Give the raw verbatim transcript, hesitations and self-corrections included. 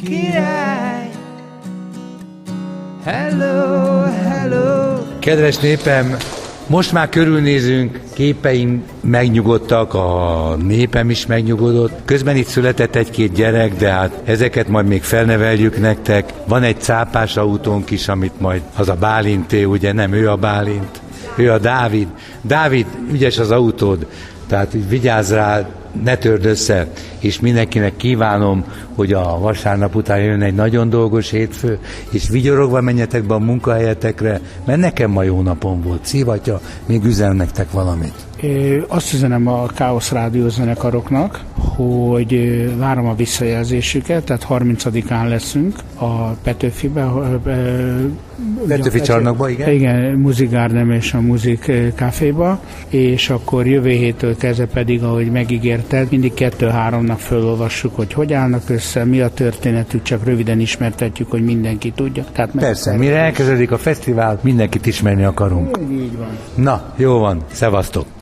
király. Hello, hello. Kedves népem, most már körülnézünk, képeim megnyugodtak, a népem is megnyugodott. Közben itt született egy-két gyerek, de hát ezeket majd még felneveljük nektek. Van egy cápás autónk is, amit majd az a Bálinté, ugye nem ő a Bálint, ő a Dávid. Dávid, ügyes az autód, tehát vigyázz rá, ne törd össze, és mindenkinek kívánom, hogy a vasárnap után jön egy nagyon dolgos hétfő, és vigyorogva menjetek be a munkahelyetekre, mert nekem ma jó napom volt. Szivatya, még üzen nektek valamit. É, azt üzenem a Káosz Rádió zenekaroknak, hogy várom a visszajelzésüket, tehát harmincadikán leszünk a Petőfibe. Petőfi csarnokba, igen? Igen, Music Garden és a Music Caféba, és akkor jövő héttől kezdve pedig, ahogy megígérted, mindig kettő-háromnak felolvassuk, hogy hogy állnak össze, mi a történetük, csak röviden ismertetjük, hogy mindenki tudja. Tehát persze, mire elkezdődik a fesztivál, mindenkit ismerni akarunk. Így van. Na, jó van, szevasztok!